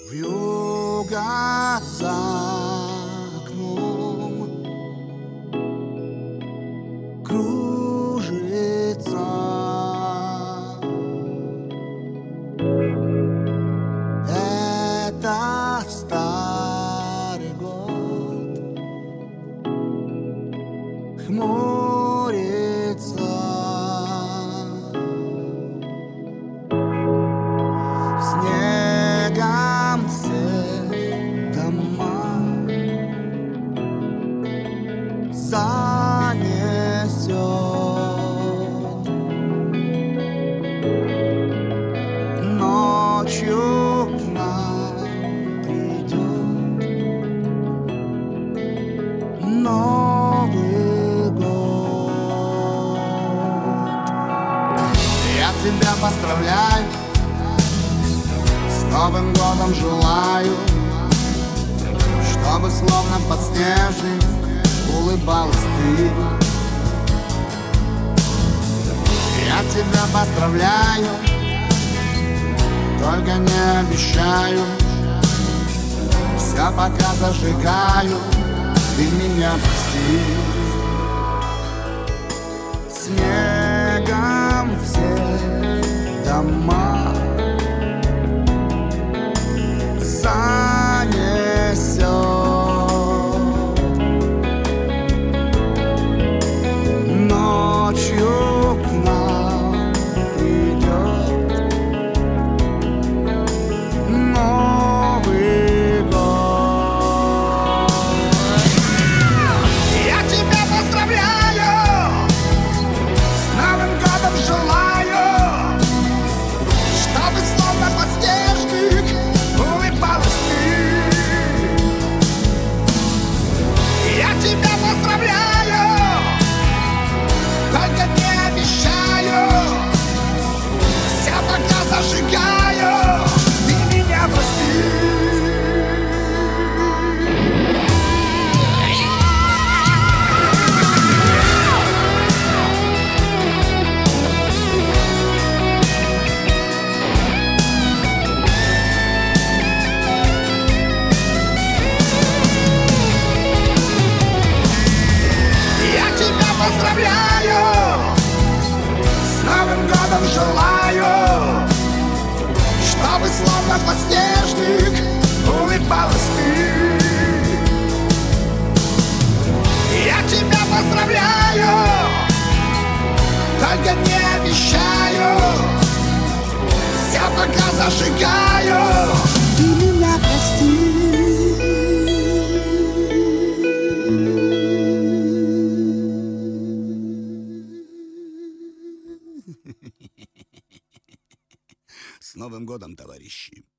Вьюга за окном кружится. Это старый год хмурится. Снегом все дома занесет. Ночью к нам придет Новый год. Я тебя поздравляю, с Новым годом желаю, чтобы словно подснежник улыбалась ты. Я тебя поздравляю, только не обещаю, все пока зажигаю, ты меня прости. Снегом все дома занесет. Ночью к нам придет Новый год. Я тебя поздравляю, с Новым годом желаю, чтобы словно подснежник улыбалась ты. Я тебя поздравляю, только не обещаю, вся пока зажигаю, ты меня прости. Я тебя поздравляю, с Новым годом желаю, чтобы словно подснежник улыбалась ты. Я тебя поздравляю, только не обещаю, вся пока зажигаю, ты меня прости. С Новым годом, товарищи!